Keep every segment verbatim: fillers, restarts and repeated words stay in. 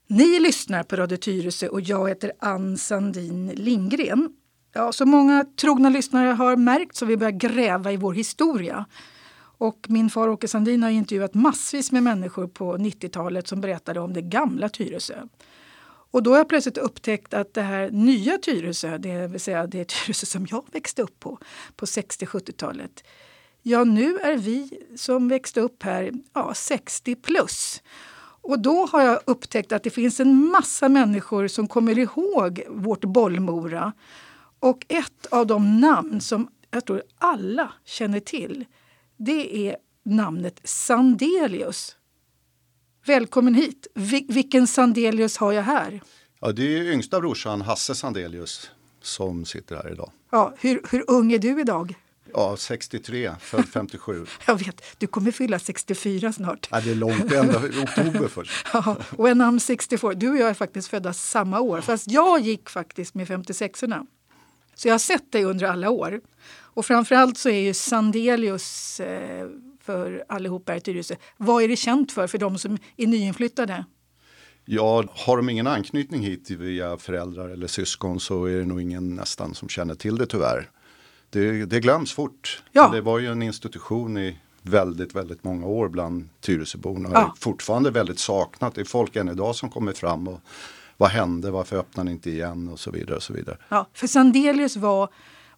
Ni lyssnar på Radio Tyresö och jag heter Ann Sandin Lindgren. Ja, så många trogna lyssnare har märkt så vi börjar gräva i vår historia. Och min far Åke Sandin har intervjuat massvis med människor på nittiotalet som berättade om det gamla Tyresö. Och då har jag plötsligt upptäckt att det här nya Tyresö, det vill säga det Tyresö som jag växte upp på, på sextio-sjuttiotalet. Ja, nu är vi som växte upp här ja, sextio plus. Och då har jag upptäckt att det finns en massa människor som kommer ihåg vårt Bollmora. Och ett av de namn som jag tror alla känner till, det är namnet Sandelius. Välkommen hit. Vil- vilken Sandelius har jag här? Ja, det är yngsta brorsan Hasse Sandelius som sitter här idag. Ja, hur, hur ung är du idag? Ja, sextiotre, född femtiosju. Jag vet, du kommer fylla sextiofyra snart. Ja, det är långt, ända i oktober först. Ja, och en namn sextiofyra. Du och jag är faktiskt födda samma år. Fast jag gick faktiskt med femtiosexorna. Så jag har sett dig under alla år. Och framförallt så är ju Sandelius eh, för allihopa här i Tyresö. Vad är det känt för, för de som är nyinflyttade? Ja, har de ingen anknytning hit via föräldrar eller syskon så är det nog ingen nästan som känner till det tyvärr. Det, det glöms fort. Ja. Det var ju en institution i väldigt, väldigt många år bland Tyresöborna. Ja. Fortfarande väldigt saknat. Det är folk än idag som kommer fram och vad hände, varför öppnar ni inte igen och så vidare och så vidare. Ja, för Sandelius var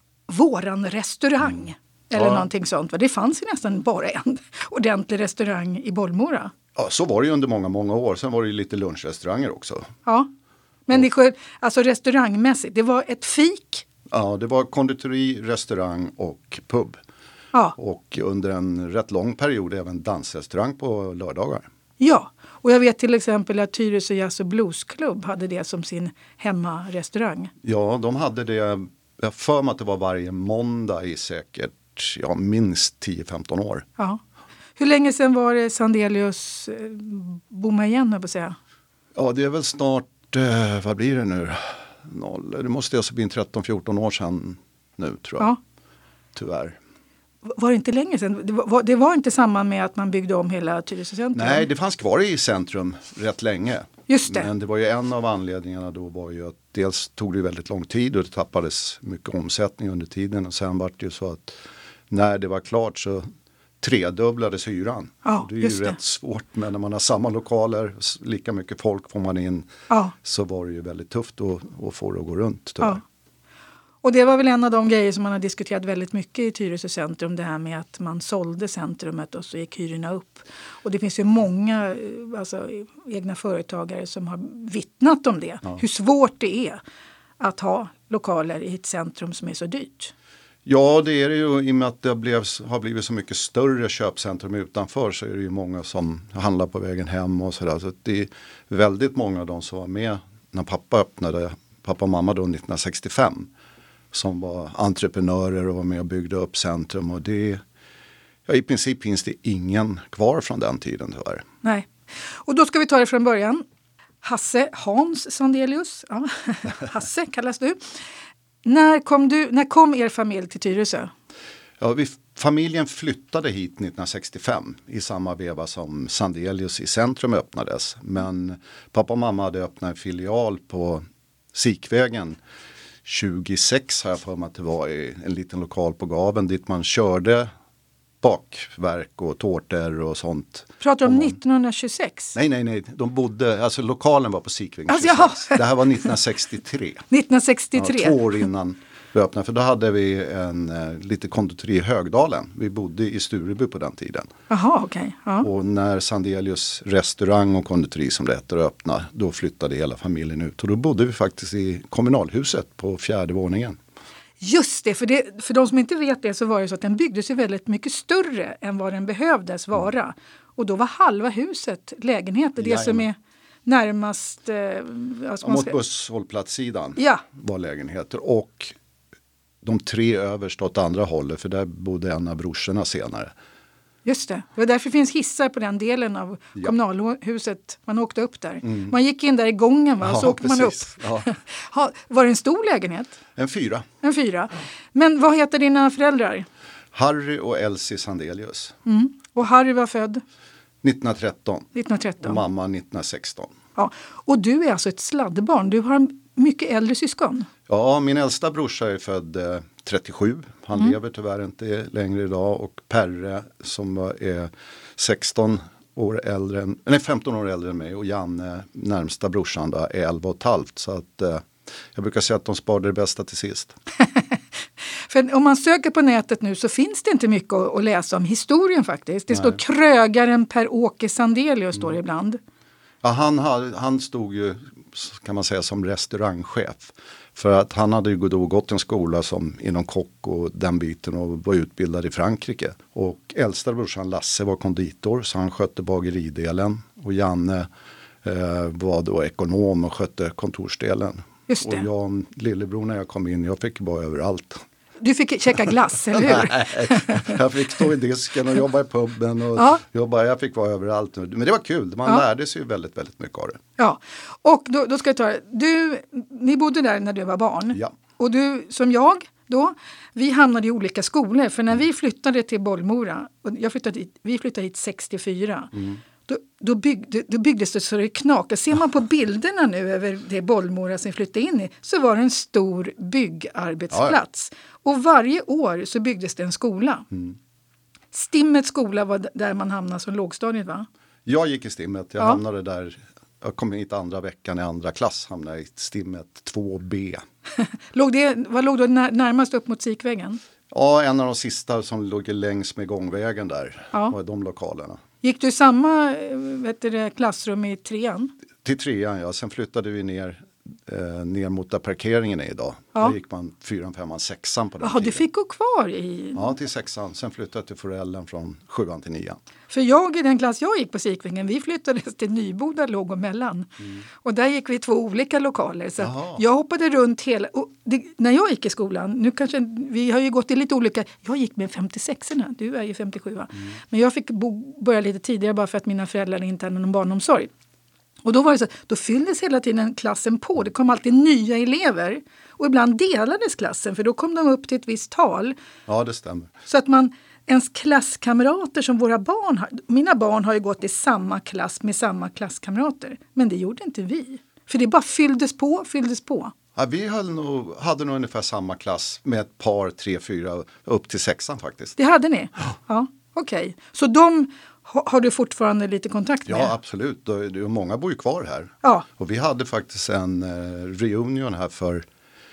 våran restaurang. Mm. Eller ja. någonting sånt. Det fanns ju nästan bara en ordentlig restaurang i Bollmora. Ja, så var det ju under många, många år. Sen var det ju lite lunchrestauranger också. Ja, men det, alltså restaurangmässigt, det var ett fik. Ja, det var konditori, restaurang och pub. Ja. Och under en rätt lång period även dansrestaurang på lördagar. Ja, och jag vet till exempel att Tyresö Jazz och Bluesklubb hade det som sin hemmarestaurang. Ja, de hade det, jag för mig att det var varje måndag i säkert, ja, minst tio femton år. Ja. Hur länge sedan var det Sandelius eh, bomma igen, jag på säga? Ja, det är väl snart, eh, vad blir det nu? Noll. Det måste alltså bli tretton fjorton år sedan nu, tror jag. Ja. Tyvärr. Var det inte länge sedan? Det var, det var inte samma med att man byggde om hela Tyresö centrum? Nej, det fanns kvar i centrum rätt länge. Just det. Men det var ju en av anledningarna då var ju att dels tog det väldigt lång tid och det tappades mycket omsättning under tiden. Och sen var det ju så att när det var klart så tredubblades hyran. Ja, det är ju just rätt det. svårt, men när man har samma lokaler, lika mycket folk får man in, ja. så var det ju väldigt tufft att, att få det att gå runt. Ja. Och det var väl en av de grejer som man har diskuterat väldigt mycket i Tyresö centrum, det här med att man sålde centrumet och så gick hyrorna upp. Och det finns ju många alltså, egna företagare som har vittnat om det. Ja. Hur svårt det är att ha lokaler i ett centrum som är så dyrt. Ja, det är det ju. I och med att det blev, har blivit så mycket större köpcentrum utanför så är det ju många som handlar på vägen hem och sådär. Så det är väldigt många av de som var med när pappa öppnade, pappa och mamma då nittonhundrasextiofem, som var entreprenörer och var med och byggde upp centrum. Och det, ja, i princip finns det ingen kvar från den tiden tyvärr. Nej, och då ska vi ta det från början. Hasse Hans Sandelius, ja. Hasse kallas du. När kom, du, när kom er familj till Tyresö? Ja, vi, familjen flyttade hit nittonhundrasextiofem i samma veva som Sandelius i centrum öppnades. Men pappa och mamma hade öppnat en filial på Sikvägen tjugosex, har jag för mig att det var, i en liten lokal på Gaven dit man körde bakverk och tårtor och sånt. Pratar du om nittonhundratjugosex? Nej, nej, nej. De bodde, alltså lokalen var på Sikvägen alltså, tjugosex. Ja. Det här var nittonhundrasextiotre. nittonhundrasextiotre? Ja, två år innan vi öppnade. För då hade vi en eh, lite konditori i Högdalen. Vi bodde i Stureby på den tiden. Jaha, okej. Okay. Ja. Och när Sandelius restaurang och konditori som det heter öppnade, då flyttade hela familjen ut. Och då bodde vi faktiskt i kommunalhuset på fjärde våningen. Just det, för, det, för de som inte vet det så var det så att den byggdes ju väldigt mycket större än vad den behövdes vara. Mm. Och då var halva huset lägenheter, det Jajamän. Som är närmast... Eh, alltså ja, mot ska... busshållplatssidan ja. var lägenheter. Och de tre överst åt andra hållet, för där bodde en av brorsorna senare. Just det, och därför finns hissar på den delen av ja. kommunalhuset. Man åkte upp där. Mm. Man gick in där i gången, va? Ja, så åkte precis. man upp. Ja. ha, var det en stor lägenhet? En fyra. En fyra. Ja. Men vad heter dina föräldrar? Harry och Elsie Sandelius. Mm. Och Harry var född? nittonhundratretton. nittonhundratretton. Och mamma nittonhundrasexton. Ja. Och du är alltså ett sladdbarn. Du har mycket äldre syskon. Ja, min äldsta brorsa är född eh, trettiosju. Han mm. lever tyvärr inte längre idag. Och Perre som är sexton år äldre, än, nej, femton år äldre än mig. Och Janne, närmsta brorsan, då, är elva och ett halvt. Så att eh, jag brukar säga att de sparade det bästa till sist. För om man söker på nätet nu så finns det inte mycket att, att läsa om historien faktiskt. Det står krögaren Per-Åke Sandelius står det mm. ibland. Ja, han, han stod ju, kan man säga, som restaurangchef. För att han hade ju gått en skola som inom kock och den biten och var utbildad i Frankrike. Och äldsta brorsan Lasse var konditor så han skötte bageridelen. Och Janne eh, var då ekonom och skötte kontorsdelen. Just det. Och jag, lillebror, när jag kom in, jag fick vara överallt. Du fick käka glass, eller hur? Nej, jag fick stå i disken och jobba i puben och ja. jobba, jag fick vara överallt. Men det var kul, man ja. lärde sig ju väldigt, väldigt mycket av det. Ja, och då, då ska jag ta det. Du, ni bodde där när du var barn. Ja. Och du, som jag då, vi hamnade i olika skolor. För när vi flyttade till Bollmora, och jag flyttade hit, vi flyttade hit sextiofyra. Mm. Då, då, byggde, då byggdes det så det knakade. Ser man på bilderna nu över det Bollmora som vi flyttade in i så var det en stor byggarbetsplats. Ja, ja. Och varje år så byggdes det en skola. Mm. Stimmets skola var där man hamnade som lågstadiet, va? Jag gick i Stimmet. Jag ja. hamnade där. Jag kom hit andra veckan i andra klass. Hamnade i Stimmet två B. låg det, vad låg då när, närmast upp mot Sikvägen? Ja, en av de sista som låg längs med gångvägen där. Ja. Var de lokalerna. Gick du i samma vet du, klassrum i trean? Till trean, ja. Sen flyttade vi ner, eh, ner mot där parkeringen är idag. Ja. Där gick man fyran, femman, sexan på den Jaha, tiden. du fick gå kvar i... Ja, till sexan. Sen flyttade jag till Forellen från sjuan till nian. För jag i den klass jag gick på Sikvingen, vi flyttades till Nyboda, låg och mellan. Mm. Och där gick vi i två olika lokaler. Så jag hoppade runt hela... Och det, när jag gick i skolan, nu kanske vi har ju gått i lite olika... Jag gick med femtiosexorna, du är ju femtiosju. Mm. Men jag fick bo, börja lite tidigare bara för att mina föräldrar inte hade någon barnomsorg. Och då var det så, då fylldes hela tiden klassen på. Det kom alltid nya elever. Och ibland delades klassen för då kom de upp till ett visst tal. Ja, det stämmer. Så att man, ens klasskamrater som våra barn har. Mina barn har ju gått i samma klass med samma klasskamrater. Men det gjorde inte vi. För det bara fylldes på, fylldes på. Ja, vi höll nog, hade nog ungefär samma klass med ett par, tre, fyra, upp till sexan faktiskt. Det hade ni? Ja, okej. Okay. Så de... Har du fortfarande lite kontakt med? Ja, absolut. Många bor ju kvar här. Ja. Och vi hade faktiskt en eh, reunion här för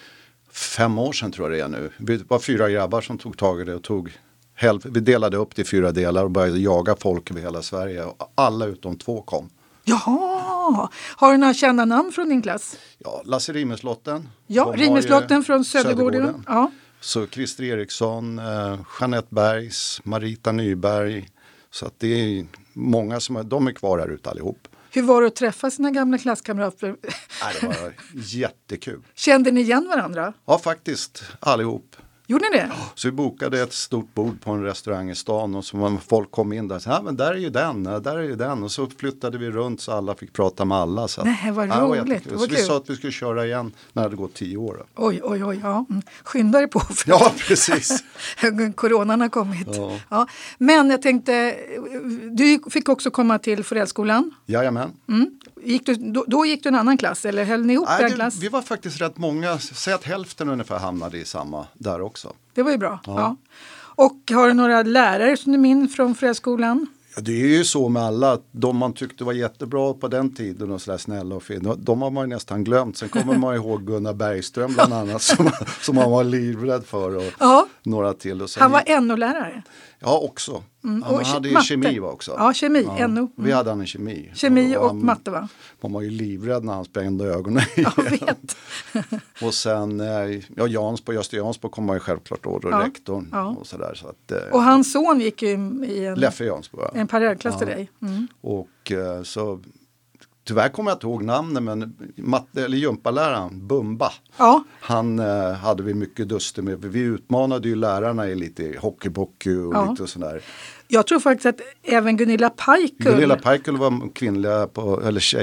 fem år sedan tror jag det är nu. Vi var fyra grabbar som tog tag i det och tog hälf- vi delade upp det i fyra delar och började jaga folk över hela Sverige. Och alla utom två kom. Jaha! Har du några kända namn från din klass? Ja, Lasse Rimmerslotten. Ja, Rimmerslotten från Södergården. Södergården. Ja. Så Christer Eriksson, eh, Jeanette Bergs, Marita Nyberg. Så att det är många som är, de är kvar här ute allihop. Hur var det att träffa sina gamla klasskamrater? Nej, det var jättekul. Kände ni igen varandra? Ja, faktiskt. Allihop. Gjorde ni det? Så vi bokade ett stort bord på en restaurang i stan och så folk kom in där. Så, ja, men där är ju den, där är ju den. Och så flyttade vi runt så alla fick prata med alla. Så att, nej, vad ja, roligt. Så vi sa att vi skulle köra igen när det hade gått tio år. Då. Oj, oj, oj. Ja. Skynda dig på. För ja, precis. Coronan har kommit. Ja. Ja. Men jag tänkte, du fick också komma till Forellskolan. Jajamän. Mm. Gick du, då, då gick du en annan klass eller höll ni ihop Nej, den det, klass? Vi var faktiskt rätt många, säg att hälften ungefär hamnade i samma där också. Det var ju bra. Ja. Ja. Och har du några lärare som du minns från Forellskolan? Ja, det är ju så med alla, de man tyckte var jättebra på den tiden och sådär snälla och fina, de har man ju nästan glömt. Sen kommer man ihåg Gunnar Bergström bland annat som, som man var livrädd för och ja. några till. Och sen, han var N O-lärare? Ja, också. Mm. Han och hade ju kemi också. Ja, kemi, ja. N O. Mm. Vi hade han i kemi. Kemi och, och han, matte, va? Man var ju livrädd när han sprängde ögonen. Jag vet. Och sen, ja, Jansbo, Gösta Jansbo kom man ju självklart då, och ja. rektorn ja. och sådär. Så att, och hans son gick ju i en, Leffe Jansbo, ja. en parallellklass ja. till dig. Mm. Och så... Tyvärr kommer jag inte ihåg namnen, men matte, eller gympaläraren, Bumba, ja. han eh, hade vi mycket duster med. Vi utmanade ju lärarna i lite hockeybocky och ja. lite sådär. Jag tror faktiskt att även Gunilla Pajkull... Gunilla Pajkull var kvinnliga, på, eller tjej,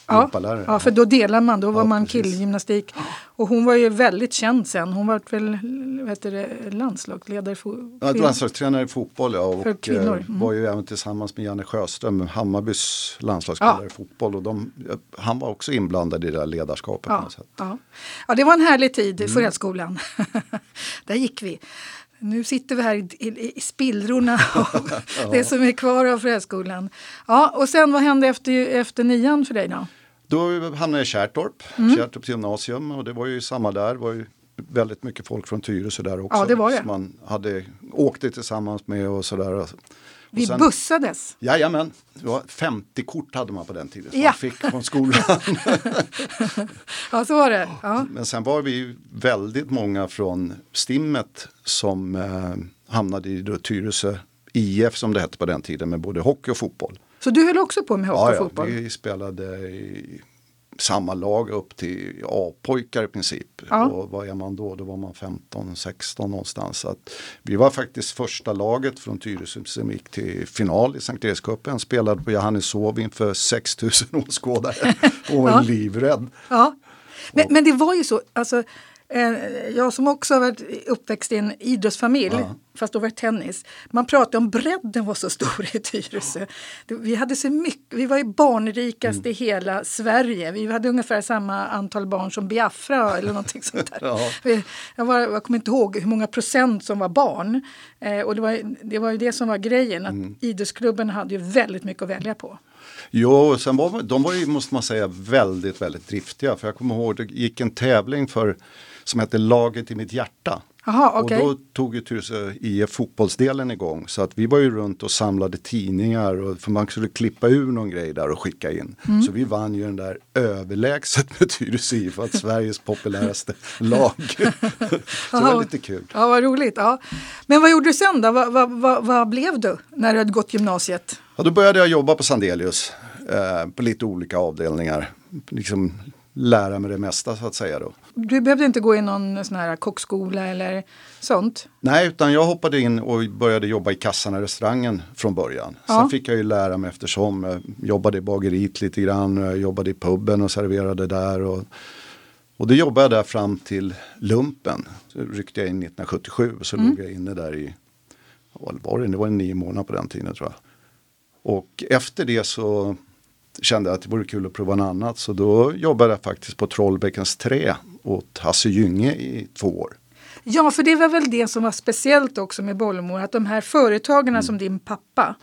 Ja, ja, för då delar man, då var ja, man killgymnastik. Och hon var ju väldigt känd sen. Hon var väl vad heter det, landslagsledare för ja, landslagstränare i fotboll, ja, och kvinnor. Mm. var ju även tillsammans med Janne Sjöström, Hammarbys landslagsspelare ja. i fotboll. Och de, han var också inblandad i det där ledarskapet ja, på något sätt. Ja. ja, det var en härlig tid i mm. Förälskolan. Där gick vi. Nu sitter vi här i, i, i spillrorna och ja. det som är kvar av Förälskolan. Ja, och sen vad hände efter, efter nian för dig då? Då hamnade jag i Kärrtorp, mm. Kärrtorps gymnasium, och det var ju samma där. Det var ju väldigt mycket folk från Tyresö där också. Ja, det var det. Som man hade åkte tillsammans med och sådär. Vi sen, bussades. Jajamän, det var femtio kort hade man på den tiden som ja. man fick från skolan. Ja, så var det. Ja. Men sen var vi väldigt många från Stimmet som eh, hamnade i då, Tyresö I F som det hette på den tiden, med både hockey och fotboll. Så du höll också på med hockey och ja, fotboll? Ja, vi spelade i samma lag upp till A-pojkar i princip. Ja. Och vad är man då? Då var man femton sexton någonstans. Så att vi var faktiskt första laget från Tyresö som gick till final i Sankt Erikscupen. Spelade på Johanneshov inför sex tusen åskådare och var ja. livrädd. Ja. Men, men det var ju så, alltså jag som också har varit uppväxt i en idrottsfamilj, ja. fast då var det tennis. Man pratade om bredden var så stor i Tyresö. Vi hade så mycket, vi var ju barnrikast mm. i hela Sverige. Vi hade ungefär samma antal barn som Biafra eller någonting sånt där. Ja. Jag, var, jag kommer inte ihåg hur många procent som var barn. Eh, och det var, det var ju det som var grejen, att mm. idrottsklubben hade ju väldigt mycket att välja på. Jo, sen var de var ju, måste man säga, väldigt, väldigt driftiga. För jag kommer ihåg, det gick en tävling för som hette Laget i mitt hjärta. Aha, okay. Och då tog ju Tyresö I F fotbollsdelen igång. Så att vi var ju runt och samlade tidningar. Och för man skulle klippa ur någon grej där och skicka in. Mm. Så vi vann ju den där överlägset med Tyresö I F. Att Sveriges populäraste lag. Så det var lite kul. Ja, vad roligt. Ja. Men vad gjorde du sen då? Vad, vad, vad, vad blev du när du hade gått gymnasiet? Ja, då började jag jobba på Sandelius. Eh, på lite olika avdelningar. Liksom lära mig det mesta så att säga då. Du behövde inte gå i någon sån här kockskola eller sånt? Nej, utan jag hoppade in och började jobba i kassan i restaurangen från början. Ja. Sen fick jag ju lära mig eftersom jag jobbade i bageriet lite grann. Jag jobbade i puben och serverade där. Och, och det jobbade jag där fram till lumpen. Så ryckte jag in nittonhundrasjuttiosju och så mm. låg jag inne där i, vad var det? Det var nio månader på den tiden tror jag. Och efter det så kände jag att det vore kul att prova något annat. Så då jobbade jag faktiskt på Trollbäckens trä åt Hasse Gynge i två år. Ja, för det var väl det som var speciellt också med Bollmor. Att de här företagarna mm. som din pappa,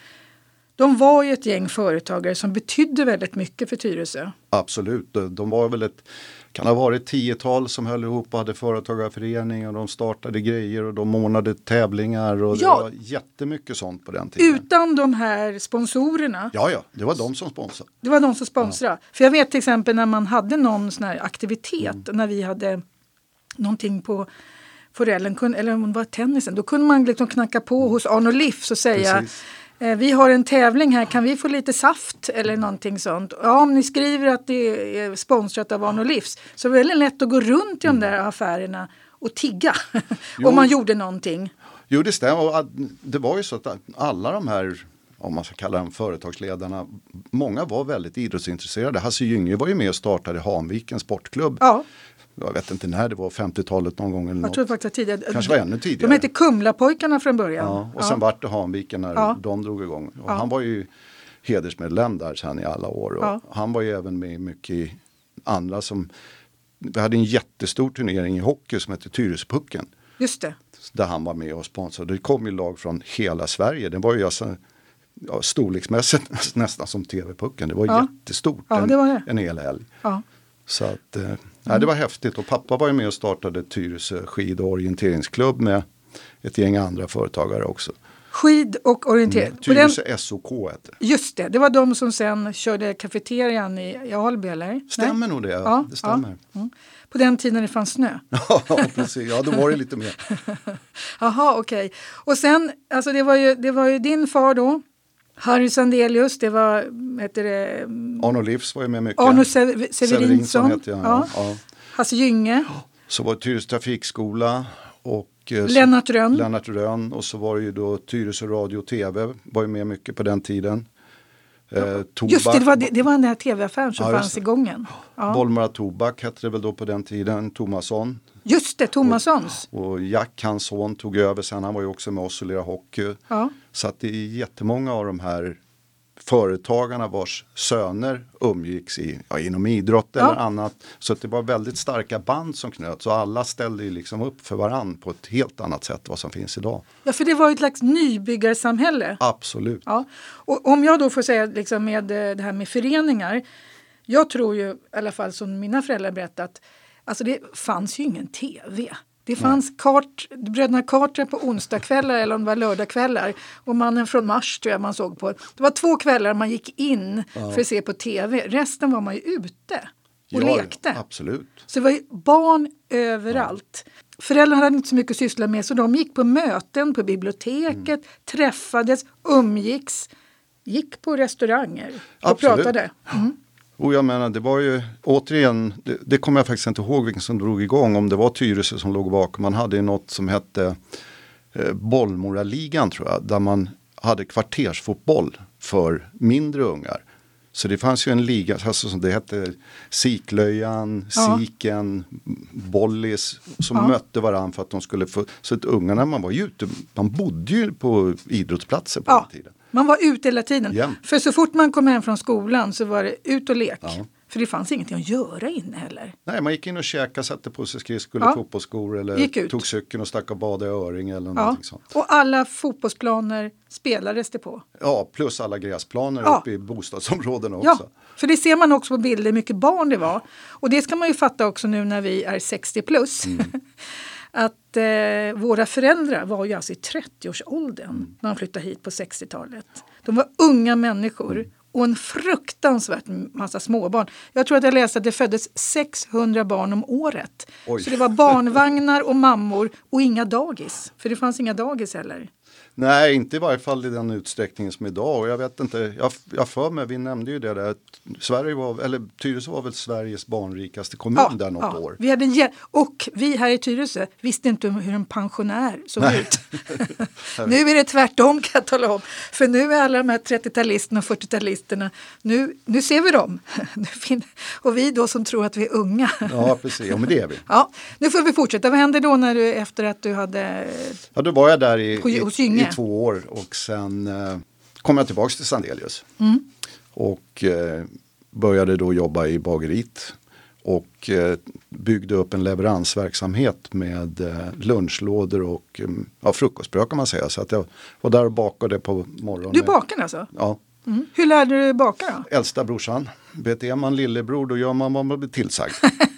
de var ju ett gäng företagare som betydde väldigt mycket för Tyresö. Absolut, de var väl ett, kan ha varit tiotal som höll ihop och hade företagarförening och de startade grejer och de ordnade tävlingar och ja. det var jättemycket sånt på den tiden. Utan de här sponsorerna? Ja, ja, det var de som sponsrade. Det var de som sponsrade. Ja. För jag vet till exempel när man hade någon sån här aktivitet, mm. när vi hade någonting på forellen, eller om det var tennisen, då kunde man liksom knacka på hos Arno Livs och säga Precis. Vi har en tävling här, kan vi få lite saft eller någonting sånt? Ja, om ni skriver att det är sponsrat av Arno Livs så är det väldigt lätt att gå runt i de där affärerna och tigga om man gjorde någonting. Jo, det stämmer. Det var ju så att alla de här, om man ska kalla dem företagsledarna, många var väldigt idrottsintresserade. Hasse Gynge var ju med och startade Hanviken sportklubb. Ja. Jag vet inte när det var, femtiotalet någon gång eller jag något. tror faktiskt tidigare. Kanske var ännu tidigare. De hette Kumlapojkarna från början. Ja, och sen ja. vart det Hanviken när ja. de drog igång. Och ja. han var ju hedersmedlem där sen i alla år. Och ja. han var ju även med mycket i andra som, vi hade en jättestor turnering i hockey som hette Tyresöpucken. Just det. Där han var med och sponsrade. Det kom ju lag från hela Sverige. Det var ju alltså, ja, storleksmässigt nästan som T V-pucken. Det var ja. jättestort ja, det var det. En, en hel helg. Ja. Så att, eh, ja, det var häftigt. Och pappa var ju med och startade Tyresö skid- och orienteringsklubb med ett gäng andra företagare också. Skid- och orientering. Mm, Tyresö den, S O K heter det. Just det, det var de som sen körde kafeterian i, i Alby, eller? Stämmer Nej? nog det, ja. det stämmer. Ja. Mm. På den tiden det fanns snö. Ja, precis. Ja, då var det lite mer. Jaha, okej. Okay. Och sen, alltså det var, ju, det var ju din far då. Harry Sandelius, det var, heter det... Arno Livs var ju med mycket. Arno Sever- Severinsson. Heter jag, ja. Ja. Hasse Gynge. Så var det Tyresö trafikskola och... Lennart Rönn. Lennart Rönn. Och så var det ju då Tyresö radio och tv var ju med mycket på den tiden. Eh, tobak. Just det, det var, det, det var den här tv-affären som Ja, fanns i gången. Ja. Bollmora Tobak hette det väl då på den tiden, Tomasson. Just det, Tomassons. Och, och Jack, hans son, tog över sen. Han var ju också med oss och lirade hockey. Ja. Så att det är jättemånga av de här företagarna vars söner umgicks i, ja, inom idrott Ja. eller annat. Så att det var väldigt starka band som knöts. Och alla ställde ju liksom upp för varann på ett helt annat sätt vad som finns idag. Ja, för det var ju ett slags nybyggarsamhälle. Absolut. Ja. Och om jag då får säga liksom med eh, det här med föreningar. Jag tror ju, i alla fall som mina föräldrar berättat, alltså det fanns ju ingen tv. Det fanns kart, Bröderna Carter på onsdagskvällar eller om det var lördagskvällar. Och Mannen från Mars tror jag man såg på. Det var två kvällar man gick in Ja. för att se på tv. Resten var man ju ute och Ja, lekte. absolut. Så det var ju barn överallt. Föräldrarna hade inte så mycket att syssla med så de gick på möten på biblioteket, mm. träffades, umgicks, gick på restauranger och Absolut. pratade. Mm. Och jag menar, det var ju återigen, det, det kommer jag faktiskt inte ihåg vilken som drog igång, om det var Tyresö som låg bakom. Man hade ju något som hette eh, Bollmoraligan tror jag, där man hade kvartersfotboll för mindre ungar. Så det fanns ju en liga, alltså som det hette Siklöjan, Ja. Siken, Bollis som Ja. mötte varandra för att de skulle få, så att ungarna, man var ju ute, man bodde ju på idrottsplatser på Ja. den tiden. Man var ute hela tiden. Jämt. För så fort man kom hem från skolan så var det ut och lek. Ja. För det fanns ingenting att göra inne heller. Nej, man gick in och käkade, satte på sig skridskor Ja. eller fotbollsskor eller Gick ut. tog cykeln och stack och badade i Öring eller Ja. någonting sånt. Och alla fotbollsplaner spelades det på. Ja, plus alla gräsplaner Ja. uppe i bostadsområdena också. Ja, för det ser man också på bilder hur mycket barn det var. Och det ska man ju fatta också nu när vi är sextio plus. Mm. Att eh, våra föräldrar var ju alltså i trettioårsåldern mm. när de flyttade hit på sextiotalet. De var unga människor mm. och en fruktansvärt massa småbarn. Jag tror att jag läste att det föddes sexhundra barn om året. Oj. Så det var barnvagnar och mammor och inga dagis. För det fanns inga dagis heller. Nej, inte i varje fall i den utsträckningen som idag. Och jag vet inte, jag, jag för mig, vi nämnde ju det där, att Sverige var, eller Tyresö var väl Sveriges barnrikaste kommun Ja, där något ja. år. Vi hade en, jä- och vi här i Tyresö visste inte hur en pensionär såg Nej. ut. Nu är det tvärtom kan jag tala om. För nu är alla de här trettio-talisterna och fyrtio-talisterna, nu, nu ser vi dem. Nu fin- och vi då som tror att vi är unga. Ja, precis. Ja, men det är vi. Ja, nu får vi fortsätta. Vad hände då när du, efter att du hade... Ja, då var jag där i, På- i, hos Gynge. i två år och sen eh, kom jag tillbaka till Sandelius. Mm. Och eh, började då jobba i bageriet och eh, byggde upp en leveransverksamhet med eh, lunchlådor och eh, ja, frukostbröd kan man säga. Så att jag var där och bakade på morgonen. Du bakade alltså? Ja. Mm. Hur lärde du dig baka då? Äldsta brorsan. Vet är man lillebror då gör man vad man blir tillsagd.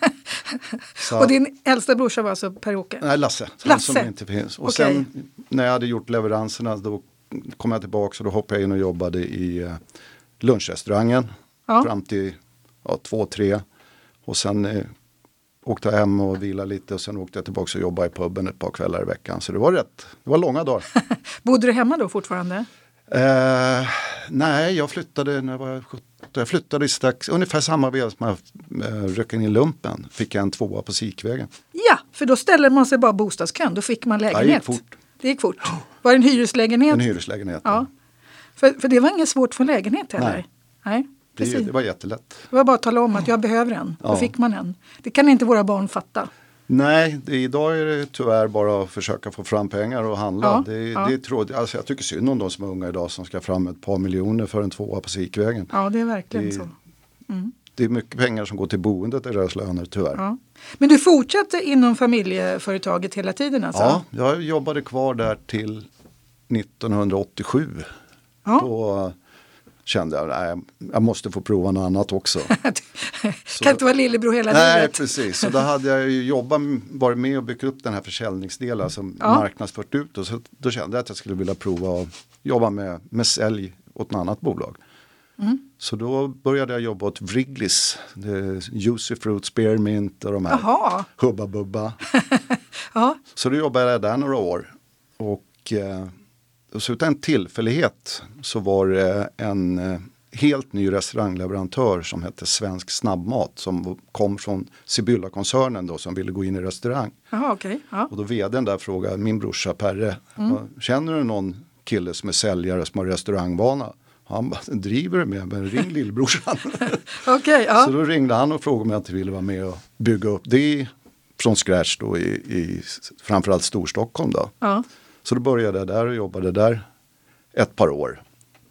Så, Och din äldsta brorsa var alltså Per-Åke? nej, Lasse. Han Lasse. som inte finns. Och Okej. sen när jag hade gjort leveranserna då kom jag tillbaka och då hoppade jag in och jobbade i eh, lunchrestaurangen. Ja. Fram till ja, två, tre. Och sen eh, åkte jag hem och vilade lite och sen åkte jag tillbaka och jobbade i puben ett par kvällar i veckan. Så det var rätt, det var långa dagar. Bodde du hemma då fortfarande? Eh, nej, jag flyttade när jag var sjutton. Jag flyttade strax, ungefär samma veva som jag eh, röck in i lumpen. Fick jag en tvåa på Sikvägen. Ja, för då ställde man sig bara bostadskön. Då fick man lägenhet. det gick fort. Det gick fort. Var det en hyreslägenhet? En hyreslägenhet. Ja. För, för det var inget svårt att få lägenhet heller. Nej. Nej, det, precis. det var jättelätt. Det var bara att tala om att jag behöver en. Då Ja. fick man en. Det kan inte våra barn fatta. Nej, det, idag är det tyvärr bara att försöka få fram pengar och handla. Ja, det, ja. det är tråd, alltså jag tycker synd om de som är unga idag som ska fram ett par miljoner för en tvåa på Sikvägen. Ja, det är verkligen Det- så. Mm. Det är mycket pengar som går till boendet i deras löner tyvärr. Ja, Ja. Men du fortsatte inom familjeföretaget hela tiden alltså? jag jobbade kvar där till nittonhundraåttiosju. Ja. Då kände jag att jag måste få prova något annat också. Kan inte vara lillebror hela Nej, livet. precis. Så då hade jag ju jobbat, varit med och byggt upp den här försäljningsdelen som Ja. marknadsfört ut. Och så då kände jag att jag skulle vilja prova att jobba med, med sälj åt ett annat bolag. Mm. Så då började jag jobba åt Wrigley's, Juicy Fruit, Spearmint och de här. Jaha. Hubba Bubba. Ja. Så då jobbade jag där några år. Och, eh, och så utan en tillfällighet så var det en eh, helt ny restaurangleverantör som hette Svensk Snabbmat som kom från Sibylla-koncernen då som ville gå in i restaurang. Jaha, okej. Ja. Och då vdn där frågade min brorsa Perre, Mm. känner du någon kille som är säljare som har restaurangvana? Han bara, driver du med? Men ring lillbrorsan. Okay, ja. Så då ringde han och frågade om jag inte ville vara med och bygga upp det från scratch då i, i framförallt Storstockholm då. Ja. Så då började jag där och jobbade där ett par år.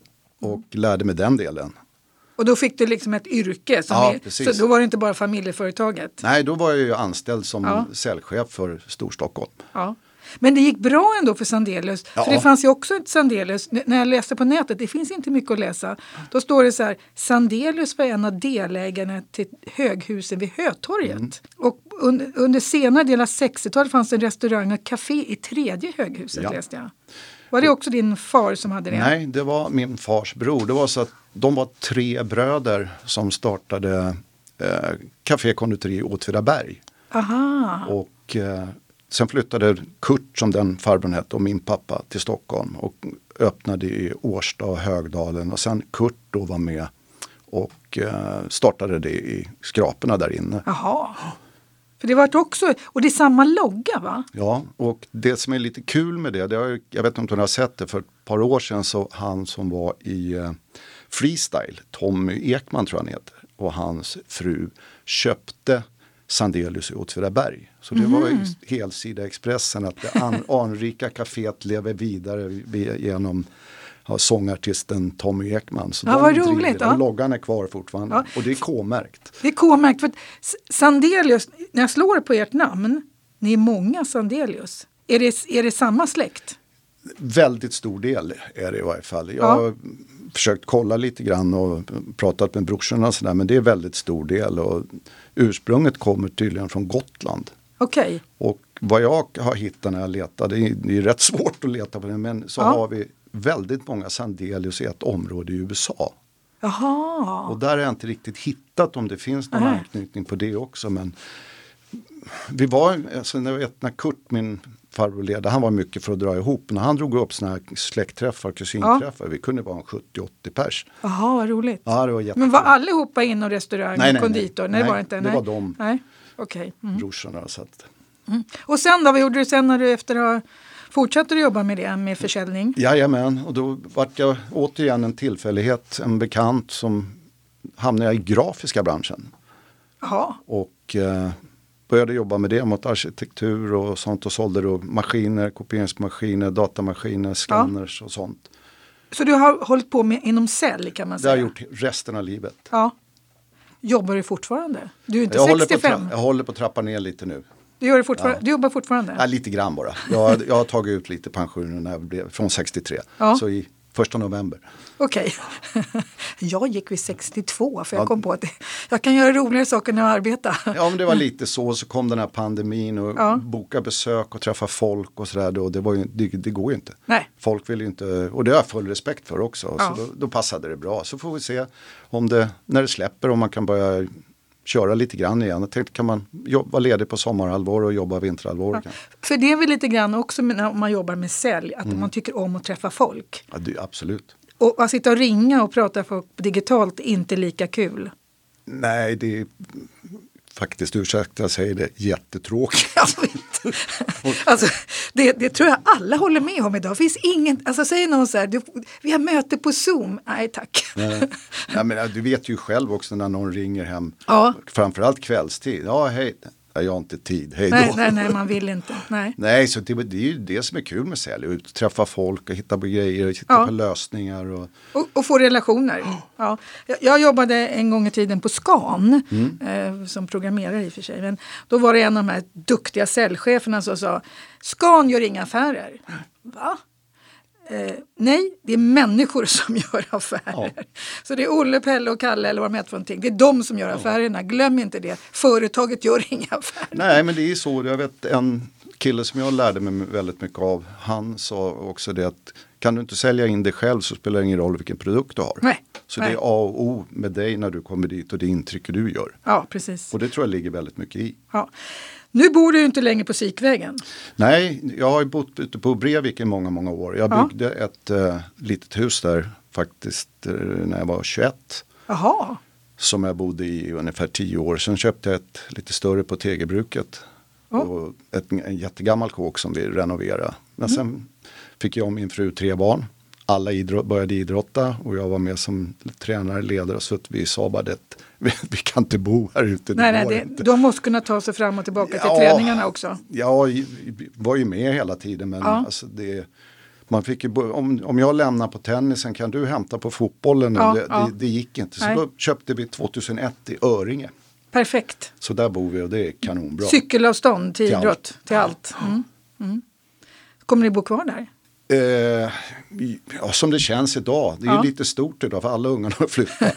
Och lärde mig den delen. Och då fick du liksom ett yrke. Som Ja, är, precis. så då var det inte bara familjeföretaget. Nej, då var jag ju anställd som ja. säljchef för Storstockholm. Ja. Men det gick bra ändå för Sandelius. Ja. För det fanns ju också ett Sandelius. N- när jag läste på nätet, det finns inte mycket att läsa. Då står det så här, Sandelius var en av delägarna till höghusen vid Hötorget. Mm. Och under, under senare del av sextiotalet fanns det en restaurang och café i tredje höghuset, ja. läste jag. Var det också din far som hade det? Nej, det var min fars bror. Det var så att de var tre bröder som startade eh, Café Konditori i Åtvidaberg. Aha. Och eh, sen flyttade Kurt, som den farbrorn hette, och min pappa till Stockholm. Och öppnade i Årsta och Högdalen. Och sen Kurt då var med och eh, startade det i skraporna där inne. Jaha. För det var också, och det är samma logga, va? Ja, och det som är lite kul med det, det har, jag vet inte om du har sett det, för ett par år sedan så han som var i eh, Freestyle, Tommy Ekman tror jag han heter, och hans fru köpte Sandelius i Åtvidaberg. Så det mm. var ju helsida Expressen att det an, anrika kaféet lever vidare genom ja, sångartisten Tommy Ekman. Så ja, vad roligt. Ja. Och loggan är kvar fortfarande. Ja. Och det är K-märkt. Det är K-märkt. För att Sandelius, när jag slår på ert namn, ni är många Sandelius. Är det, är det samma släkt? Väldigt stor del är det i varje fall. Jag har ja. försökt kolla lite grann och pratat med brorsorna och sådär, men det är väldigt stor del. Och ursprunget kommer tydligen från Gotland. Okej. Okay. Och vad jag har hittat när jag letar, det är, det är rätt svårt att leta på det, men så ja. har vi väldigt många Sandelius i ett område i U S A. Jaha. Och där har jag inte riktigt hittat om det finns någon Aha. anknytning på det också. Men vi var, alltså när, vet, när Kurt, min farbror ledde, han var mycket för att dra ihop. När han drog upp såna här släktträffar, kusinträffar, ja. vi kunde vara en sjuttio åttio pers. Jaha, vad roligt. Ja, det var jättekul. Men var allihopa in och restaurang nej, och nej, konditor? Nej, nej, det var det inte. Det nej. var de nej. Okay. Mm. brorsorna. Så att. Mm. Och sen då, vad gjorde du sen när du efter att ha fortsatte du jobba med det, med försäljning? Jajamän, och då var jag återigen en tillfällighet, en bekant som hamnade i grafiska branschen. Jaha. Och eh, började jobba med det mot arkitektur och sånt och sålde då maskiner, kopieringsmaskiner, datamaskiner, scanners ja. och sånt. Så du har hållit på med inom sälj kan man säga? Det har jag gjort resten av livet. Ja. Jobbar du fortfarande? Du är inte jag sextiofem? Håller på, jag håller på att trappa ner lite nu. Du, gör det fortfarande, ja. du jobbar fortfarande? Ja, lite grann bara. Jag, jag har tagit ut lite pensioner när jag blev, från sextiotre. Ja. Så i första november. Okej. Okay. Jag gick vid sextiotvå för jag ja. kom på att jag kan göra roligare saker när jag arbetar. Ja, men det var lite så. Så kom den här pandemin och ja. boka besök och träffa folk och sådär. Då, det, var ju, det, det går ju inte. Nej. Folk vill ju inte, och det har jag full respekt för också. Ja. Så då, då passade det bra. Så får vi se om det, när det släpper, om man kan börja köra lite grann igen. Jag tänkte, kan man jobba, vara ledig på sommarhalvår och jobba vinterhalvår? Ja. För det är väl lite grann också när man jobbar med sälj, att mm. man tycker om att träffa folk. Ja, det, absolut. Och att sitta och ringa och prata folk digitalt är inte lika kul. Nej, det är faktiskt, ursäkta jag säger det, jättetråkigt. alltså, det, det tror jag alla håller med om idag. Det finns ingen, alltså säger någon så här, du, vi har möte på Zoom. Nej, tack. Nej. Ja, men du vet ju själv också när någon ringer hem, ja. framförallt kvällstid. Ja, hej. Jag har inte tid, hej då. Nej, nej, nej, man vill inte. Nej, nej så det, det är ju det som är kul med sälj. Ut, träffa folk och hitta på grejer, hitta ja. på lösningar. Och, och, och få relationer. Ja. Jag, jag jobbade en gång i tiden på Scan, mm. eh, som programmerare i och för sig. Men då var det en av de här duktiga säljcheferna som sa, Scan gör inga affärer. Va? Eh, nej, det är människor som gör affärer. Ja. Så det är Olle, Pelle och Kalle eller vad de heter för någonting. Det är de som gör ja. affärerna. Glöm inte det. Företaget gör inga affärer. Nej, men det är så. Jag vet en kille som jag lärde mig väldigt mycket av. Han sa också det att kan du inte sälja in dig själv så spelar det ingen roll vilken produkt du har. Nej. Så nej. det är A och O med dig när du kommer dit och det intrycket du gör. Ja, precis. Och det tror jag ligger väldigt mycket i. Ja. Nu bor du ju inte längre på Sikvägen. Nej, jag har bott ute på Brevik i många, många år. Jag ja. byggde ett uh, litet hus där faktiskt uh, när jag var tjugoett. Jaha. Som jag bodde i ungefär tio år. Sen köpte jag ett lite större på Tegelbruket. Ja. Och ett, en jättegammal kåk som vi renoverade. Men mm. sen fick jag och min fru tre barn. alla idrott, började idrotta och jag var med som tränare, ledare, så att vi sa bara det, vi, vi kan inte bo här ute. Nej, nej, det, de måste kunna ta sig fram och tillbaka till ja, träningarna också. Ja, jag var ju med hela tiden, men ja. alltså det, man fick ju, om, om jag lämnar på tennisen, kan du hämta på fotbollen? Ja, det, ja. Det, det gick inte, så nej. Då köpte vi tjugohundraett i Öringe. Perfekt. Så där bor vi och det är kanonbra. Cykelavstånd till, till idrott, allt. till allt. Mm. Mm. Kommer ni bo kvar där? Eh, ja, som det känns idag. Det är ja. ju lite stort idag för alla ungarna har flyttat.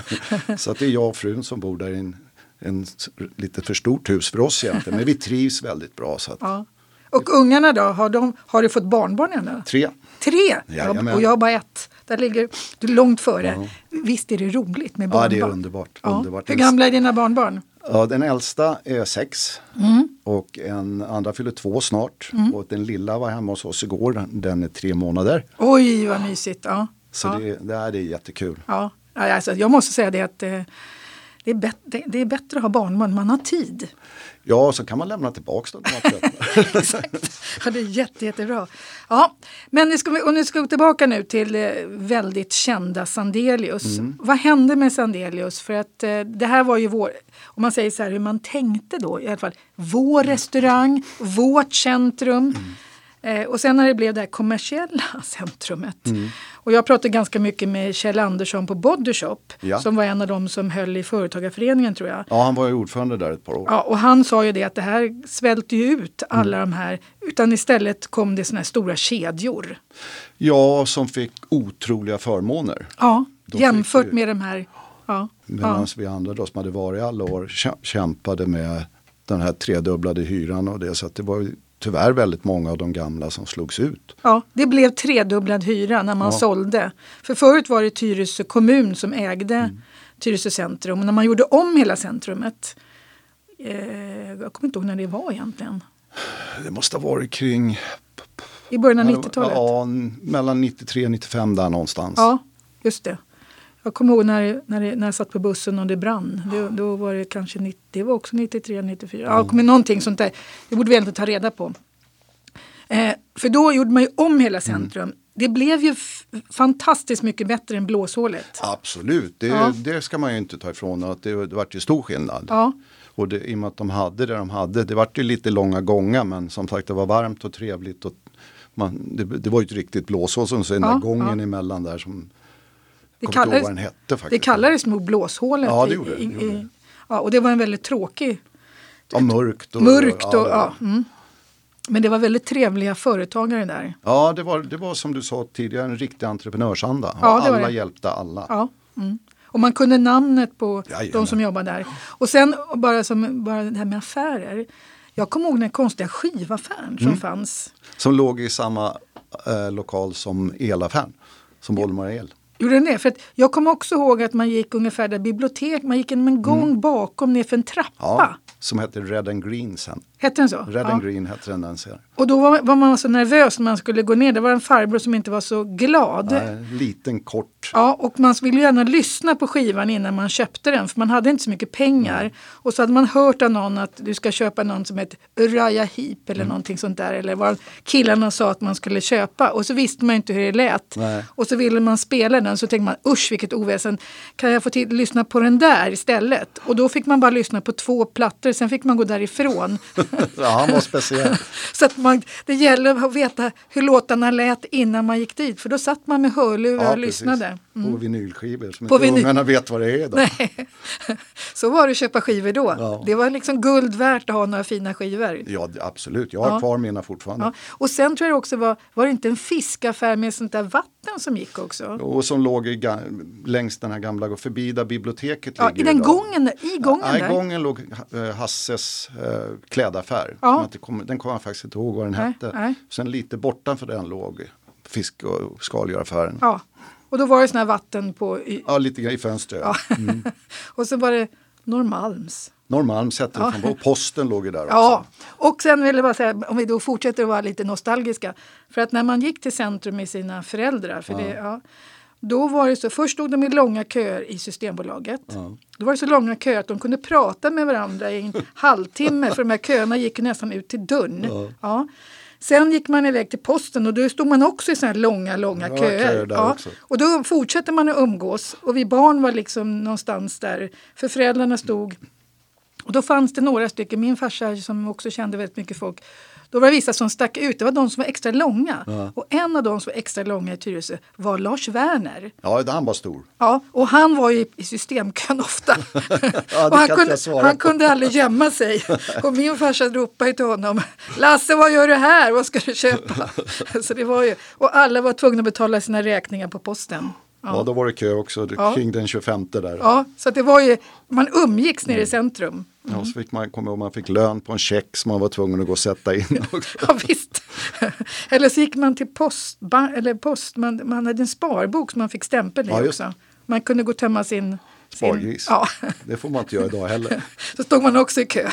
Så att det är jag och frun som bor där i en, en lite för stort hus för oss egentligen. Men vi trivs väldigt bra. Så att, ja. Och ungarna då? Har, de, har du fått barnbarn ännu? Tre. Tre? Ja, och jag har bara ett. Där ligger du långt före. Ja. Visst är det roligt med barnbarn? Ja, det är underbart. Ja. underbart. Hur gamla är dina barnbarn? Ja, den äldsta är sex mm. och en andra fyller två snart. Mm. Och den lilla var hemma hos oss igår, den är tre månader. Oj, vad mysigt. Ja. Så ja. Det, det är jättekul. Ja, alltså, jag måste säga det att eh, det, är bet- det, det är bättre att ha barnbarn, man har tid. Ja, så kan man lämna tillbaka dem. Exakt. Ja, det är jätte, jättebra. Ja, men nu ska vi, och nu ska vi tillbaka nu till eh, väldigt kända Sandelius. Mm. Vad hände med Sandelius? För att eh, det här var ju vår, om man säger så här hur man tänkte då, i alla fall vår mm. restaurang, vårt centrum. Mm. Eh, och sen när det blev det här kommersiella centrumet. Mm. Och jag pratade ganska mycket med Kjell Andersson på Bodyshop. Ja. Som var en av dem som höll i företagarföreningen, tror jag. Ja, han var ju ordförande där ett par år. Ja, och han sa ju det att det här svälte ju ut alla mm. de här. Utan istället kom det såna här stora kedjor. Ja, som fick otroliga förmåner. Ja, de jämfört ju, med de här. Ja. Medan ja. vi andra då som hade varit alla år kämpade med den här tredubblade hyran och det. Så att det var ju tyvärr väldigt många av de gamla som slogs ut. Ja, det blev tredubblad hyra när man ja. sålde. För förut var det Tyresö kommun som ägde mm. Tyresö centrum. Och när man gjorde om hela centrumet, eh, jag kommer inte ihåg när det var egentligen. Det måste ha varit kring... I början av nittiotalet? Ja, mellan nittiotre och nittiofem där någonstans. Ja, just det. Jag kommer ihåg när, när, det, när jag satt på bussen och det brann. Det, då var det kanske nittio, det var också nittiotre nittiofyra. Ja, det kommer någonting sånt där. Det borde vi inte ta reda på. Eh, för då gjorde man ju om hela centrum. Mm. Det blev ju f- fantastiskt mycket bättre än Blåshålet. Absolut, det, ja. det ska man ju inte ta ifrån. Att det, det var ju stor skillnad. Ja. Och det, i och med att de hade det de hade. Det var ju lite långa gångar, men som sagt det var varmt och trevligt. Och man, det, det var ju ett riktigt Blåshål som så den ja, där gången ja. emellan där som... Det kallades, vad den hette, faktiskt. Det kallades nog Blåshålet. Ja, det gjorde det. I, det, gjorde det. I, ja, och det var en väldigt tråkig... Ja, mörkt. Och, mörkt och, ja, ja. Mm. Men det var väldigt trevliga företagare där. Ja, det var, det var som du sa tidigare en riktig entreprenörsanda. Ja, det alla var det. hjälpte alla. Ja. Mm. Och man kunde namnet på Jajamän. de som jobbade där. Och sen bara, som, bara det här med affärer. Jag kommer ihåg den konstiga skivaffären som mm. fanns. Som låg i samma eh, lokal som elaffären. Som Volmar El. Gjorde den det? För att jag kommer också ihåg att man gick ungefär där bibliotek. Man gick en, en gång mm. bakom ner för en trappa. Ja, som hette Red and Green sen. Hette den så? Red ja. and Green hette den. den ser. Och då var, var man så nervös när man skulle gå ner. Det var en farbror som inte var så glad. Nej, liten, kort. Ja, och man ville gärna lyssna på skivan innan man köpte den. För man hade inte så mycket pengar. Mm. Och så hade man hört av någon att du ska köpa någon som heter Uriah Heep eller mm. någonting sånt där. Eller vad killarna sa att man skulle köpa. Och så visste man inte hur det lät. Nej. Och så ville man spela den. Så tänkte man, usch vilket oväsen. Kan jag få till, lyssna på den där istället? Och då fick man bara lyssna på två plattor. Sen fick man gå därifrån. Ja, han var speciell. Så att man, det gäller att veta hur låtarna lät innan man gick dit. För då satt man med hörlurar ja, och precis. lyssnade. Mm. På vinylskivor som på inte vinyl. Ungarna vet vad det är idag. Nej. Så var det att köpa skivor då. Ja. Det var liksom guld värt att ha några fina skivor. Ja, absolut. Jag har ja. kvar mina fortfarande. Ja. Och sen tror jag också var, var det inte en fiskaffär med sånt där vatten som gick också? Och som låg i, längs den här gamla, förbi där biblioteket ja, ligger i den idag. gången, i gången ja, där? I gången låg äh, Hasses äh, klädaffär. Ja. Kom, den kommer jag faktiskt inte ihåg vad den nej, hette. Nej. Sen lite bortanför den låg fisk- och skaldjuraffären. Ja, och då var det sån här vatten på... I... Ja, lite grann i fönstret. Ja. Mm. Och så var det Norrmalms. Norrmalms hette det. Ja. Och posten låg ju där också. Ja, och sen vill jag bara säga, om vi då fortsätter att vara lite nostalgiska. För att när man gick till centrum med sina föräldrar, för ja. Det, ja, då var det så, först stod de i långa köer i Systembolaget. Ja. Då var det så långa köer att de kunde prata med varandra i en halvtimme. För de här köerna gick nästan ut till dörren. Ja. Ja. Sen gick man iväg till posten och då stod man också i såna här långa, långa ja, köer. köer där ja. också. Och då fortsätter man att umgås och vi barn var liksom någonstans där. För föräldrarna stod. Och då fanns det några stycken, min farsa som också kände väldigt mycket folk. Då var det vissa som stack ut, det var de som var extra långa. Ja. Och en av de som var extra långa i Tyresö var Lars Werner. Ja, han var stor. Ja, och han var ju i systemkön ofta. ja, och han, kunde, han kunde aldrig gömma sig. Och min farsa ropade till honom, Lasse, vad gör du här? Vad ska du köpa? Så det var ju, och alla var tvungna att betala sina räkningar på posten. Ja, ja då var det kö också ja. Kring den tjugofemte där. Ja, så det var ju, man umgicks nere i centrum. Mm. Ja, så fick man, kom ihåg, man fick lön på en check som man var tvungen att gå och sätta in också. Ja, visst. Eller så gick man till post, eller post man, man hade en sparbok som man fick stämpel i ja, också. Man kunde gå och tömma sin... Spargris. Ja. Det får man inte göra idag heller. Så stod man också i kö.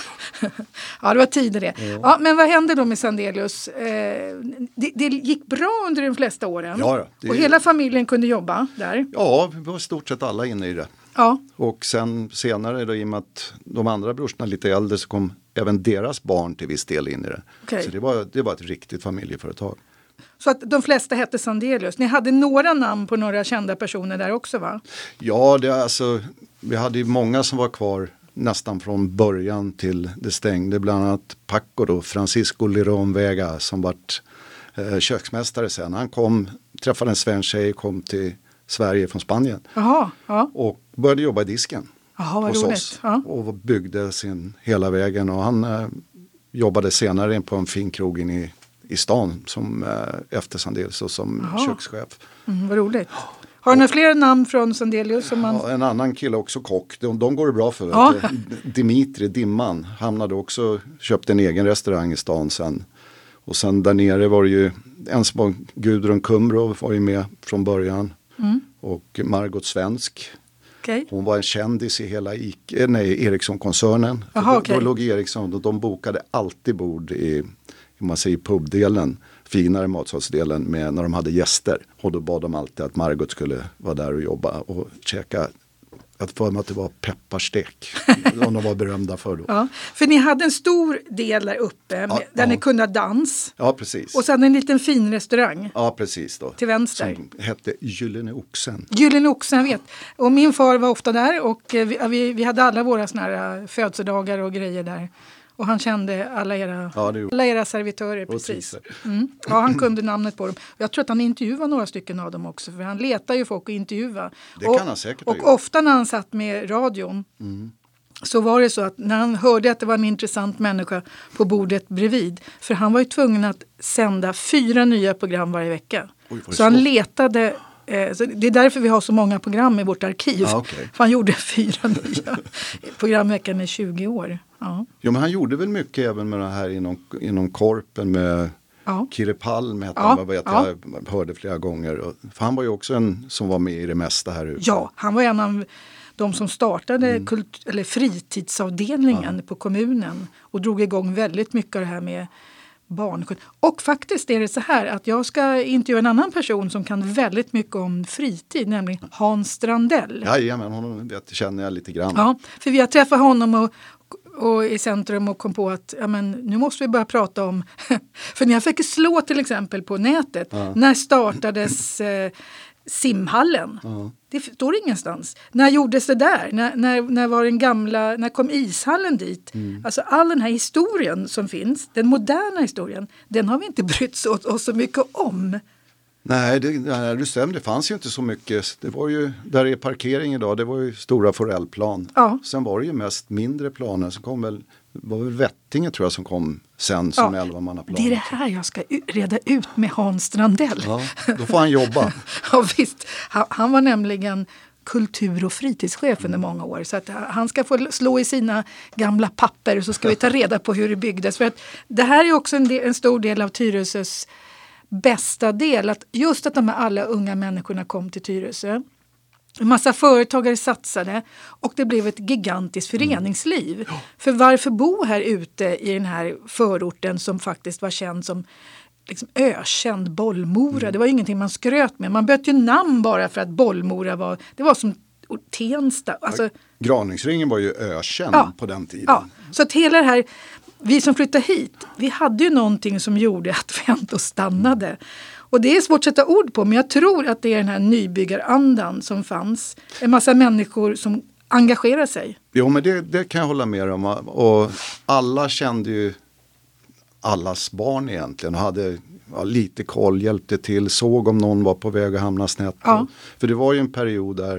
Ja, det var tider det. Ja. Ja, men vad hände då med Sandelius? Eh, det, det gick bra under de flesta åren. Ja, det... Och hela familjen kunde jobba där. Ja, vi var i stort sett alla inne i det. Ja. Och sen senare då, i och med att de andra brorsorna lite äldre, så kom även deras barn till viss del in i det. Okay. Så det var, det var ett riktigt familjeföretag. Så att de flesta hette Sandelius. Ni hade några namn på några kända personer där också, va? Ja, det, alltså, vi hade ju många som var kvar nästan från början till det stängde. Bland annat Paco då, Francisco Leron Vega, som vart eh, köksmästare sen. Han kom, träffade en svensk tjej, kom till Sverige från Spanien. Aha, ja. Och började jobba i disken. Aha, vad hos roligt. oss. Ja. Och byggde sin hela vägen. Och han eh, jobbade senare på en fin krog in i i stan som eh, efter Sandelius och som Aha. kökschef. Mm, vad roligt. Har du några fler namn från Sandelius? Som man... ja, en annan kille också kock. De, de går det bra för. Ja. Dimitri Dimman hamnade också, köpte en egen restaurang i stan sen. Och sen där nere var det ju en som var Gudrun Kumrov var ju med från början. Mm. Och Margot Svensk. Okay. Hon var en kändis i hela I- nej, Ericsson-koncernen. Aha, då, okay. då låg Ericsson och de bokade alltid bord i man säger pubdelen, finare matsalsdelen med när de hade gäster. Och då bad de alltid att Margot skulle vara där och jobba och käka. Jag för mig att det var pepparstek. Som de var berömda för då. Ja, för ni hade en stor del där uppe med, ja, där ja. Ni kunde ha dans. Ja, precis. Och sen en liten fin restaurang. Ja, precis då. Till vänster. Som hette Gyllene Oxen. Gyllene Oxen, jag vet. Och min far var ofta där och vi, vi, vi hade alla våra såna här födelsedagar och grejer där. Och han kände alla era, ja, alla era servitörer, precis. Mm. Ja, han kunde namnet på dem. Jag tror att han intervjuade några stycken av dem också. För han letar ju folk att intervjua. Det och, kan han säkert Och ofta när han satt med radion mm. så var det så att när han hörde att det var en intressant människa på bordet bredvid. För han var ju tvungen att sända fyra nya program varje vecka. Oj, så han letade... Så det är därför vi har så många program i vårt arkiv. Ah, okay. För han gjorde fyra nya programveckan i tjugo år. Ja. Jo, men han gjorde väl mycket även med det här inom, inom korpen med ja. Kire Palm. Hette ja. han, vad vet ja. Jag hörde flera gånger. För han var ju också en som var med i det mesta här ute. Ja, han var en av de som startade mm. kult- eller fritidsavdelningen ja. På kommunen. Och drog igång väldigt mycket av det här med barnsköt. Och faktiskt är det så här att jag ska intervjua en annan person som kan väldigt mycket om fritid, nämligen Hans Strandell. Ja, men honom vet, känner jag lite grann. Ja, för vi har träffat honom och, och i centrum och kom på att ja, men, nu måste vi börja prata om, för när jag fick slå till exempel på nätet, ja. När startades eh, simhallen. Ja. Det står ingenstans. När gjordes det där? När, när, när var den gamla, när kom ishallen dit? Mm. Alltså all den här historien som finns, den moderna historien, den har vi inte brytt oss, oss så mycket om. Nej, det, nej, det stämmer. Det fanns ju inte så mycket. Det var ju, där är parkering idag, det var ju stora forellplan. Ja. Sen var det ju mest mindre planer som kom väl, var väl Vättingen tror jag som kom sen som ja. elvamannaplan. Det är det här jag ska reda ut med Hans Strandell. Ja, då får han jobba. Ja visst, han, han var nämligen kultur- och fritidschef under många år. Så att han ska få slå i sina gamla papper och så ska vi ta reda på hur det byggdes. För att det här är också en, del, en stor del av Tyresös bästa del. Att just att de här alla unga människorna kom till Tyresö. En massa företagare satsade och det blev ett gigantiskt föreningsliv. Mm. Ja. För varför bo här ute i den här förorten som faktiskt var känd som liksom ökänd Bollmora. Mm. Det var ju ingenting man skröt med. Man bytte ju namn bara för att Bollmora var, det var som Tensta. Alltså, Graningsringen var ju ökänd ja, på den tiden. Ja, så att hela det här vi som flyttade hit, vi hade ju någonting som gjorde att vi ändå stannade. Och det är svårt att sätta ord på, men jag tror att det är den här nybyggarandan som fanns. En massa människor som engagerar sig. Jo, men det, det kan jag hålla med om. Och alla kände ju allas barn egentligen och hade ja, lite koll, hjälpte till, såg om någon var på väg att hamna snett. Ja. För det var ju en period där,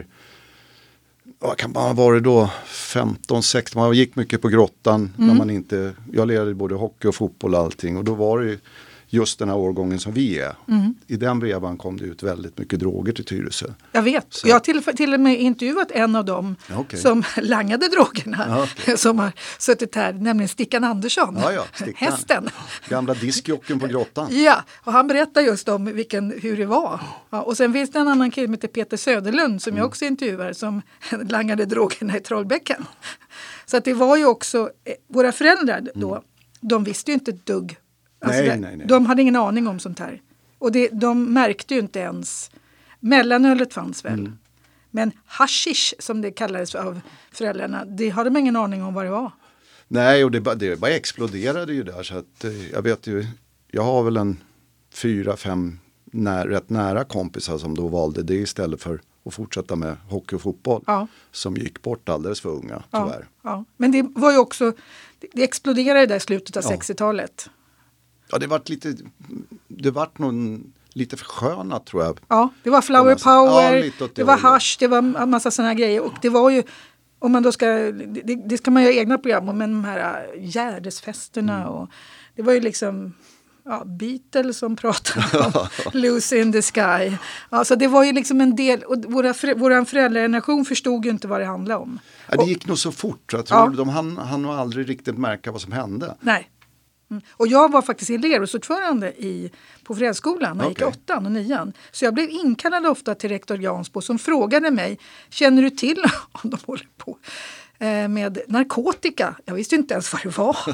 vad kan man vara det då, femton sexton, man gick mycket på grottan mm. när man inte, jag ledde både hockey och fotboll och allting och då var det ju just den här årgången som vi är. Mm. I den vevan kom det ut väldigt mycket droger till Tyresö. Jag vet. Så. Jag har till, till och med intervjuat en av dem okay. som langade drogerna. Ja, okay. Som har suttit här, nämligen Stickan Andersson. Ja, ja, Stickan. Hästen. Gamla diskjocken på grottan. Ja, och han berättar just om vilken, hur det var. Ja, och sen finns det en annan kille som heter Peter Söderlund som mm. jag också intervjuar som langade drogerna i Trollbäcken. Så att det var ju också, våra föräldrar då, mm. de visste ju inte ett dugg. Alltså nej, det, nej, nej. De hade ingen aning om sånt här. Och det, de märkte ju inte ens. Mellanölet fanns väl. Mm. Men hashish som det kallades av föräldrarna. Det hade de ingen aning om vad det var. Nej, och det bara, det bara exploderade ju där. Så att, jag vet ju. Jag har väl en fyra, fem när, rätt nära kompisar som då valde det istället för att fortsätta med hockey och fotboll. Ja. Som gick bort alldeles för unga tyvärr. Ja, ja. Men det var ju också. Det exploderade där i slutet av ja. sextiotalet. Ja, det vart lite, det vart någon lite förskönat tror jag. Ja, det var flower power, ja, det, det var hash, det var en massa sådana grejer. Och det var ju, om man då ska, det, det ska man göra egna program om, men de här Gärdesfesterna mm. och det var ju liksom, ja, Beatles som pratade om Lucy in the Sky. Ja, så det var ju liksom en del, och våra, våra föräldrageneration förstod ju inte vad det handlade om. Ja, det gick nog så fort, jag tror ja. de hann, hann nog aldrig riktigt märka vad som hände. Nej. Mm. Och jag var faktiskt elevrådsordförande i, på Fredsskolan när jag okay. gick åttan och nian. Så jag blev inkallad ofta till rektor Jansbo som frågade mig, känner du till om de håller på eh, med narkotika? Jag visste inte ens vad det var.